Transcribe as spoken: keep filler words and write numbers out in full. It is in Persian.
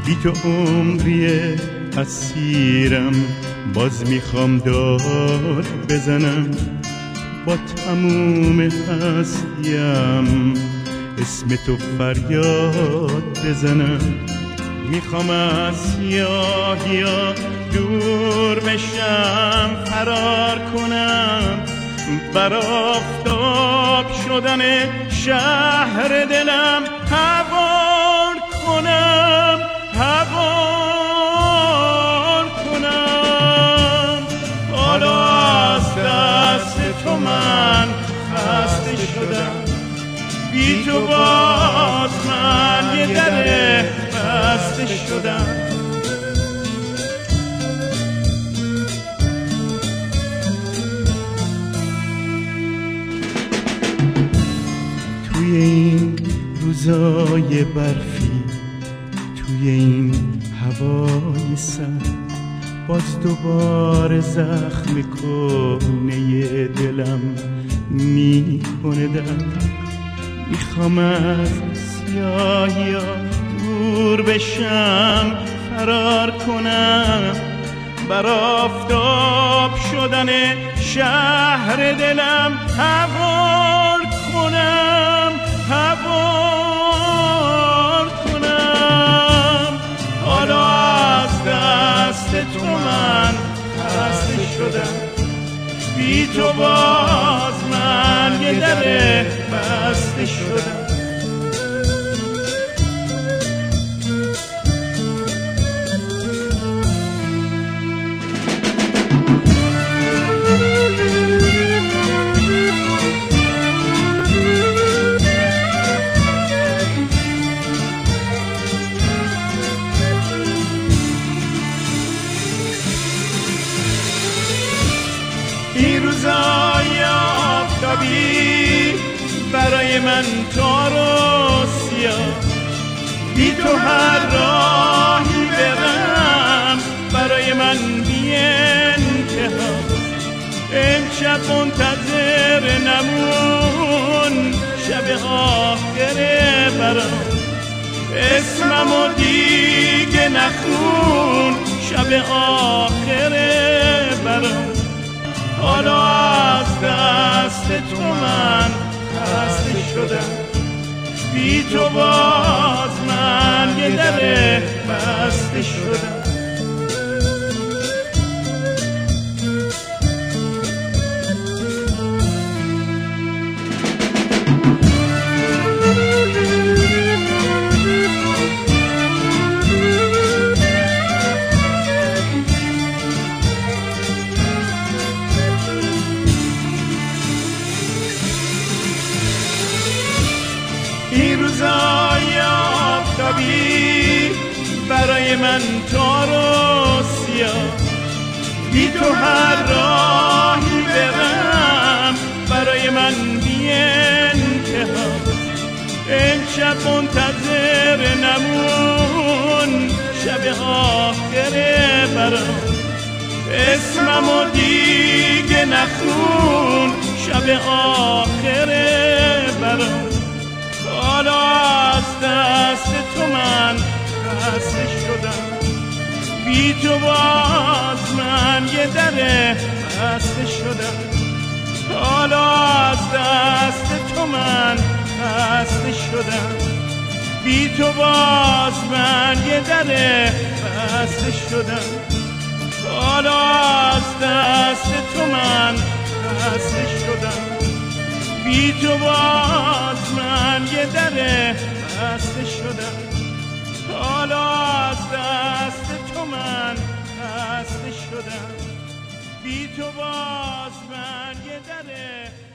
بی تو عمری اسیرم، باز میخوام داد بزنم، با تموم هستیم اسم تو فریاد بزنم. میخوام از سیاهیا دور بشم، فرار کنم، بر آفتاب شدن شهر دلم هوار کنم، هوار کنم. حالا از دست تو من خسته شدم، بی تو باز من یه در بسته شدم. توی این روزای برفی، توی این هوای سرد، باز دوباره زخم کهنه دلم میکنه درد. میخوام از سیاهیا دور بشم، فرار کنم، بر آفتاب شدن شهر دلم هوار کنم، هوار کنم. حالا از دست تو من خسته شدم، بی تو باز من یه در بسته شدم. این روزای آفتابی برای من تار و سیاه، بی تو هر راهی برم برای من بی انتها. امشب منتظر نمون، شب آخر برام، اسممو دیگه نخون، شب آخر برام. حالا از دست تو من خسته شدم، بی تو باز من یه در بسته شدم. این روزای آفتابی برای من تار و سیاه، بی تو هر راهی برم برای من بی انتها. امشب منتظر نمون، شب آخر برام، اسممو دیگه نخون، شب آخر برام. حالا از دست تو من خسته شدم، بی تو باز من یه در بسته شدم. حالا از دست تو من خسته شدم، بی تو باز من یه در بسته شدم. حالا از دست تو من خسته شدم، بی تو باز من یه در بسته شدم. حالا از دست تو من خسته شدم، بی تو باز من یه در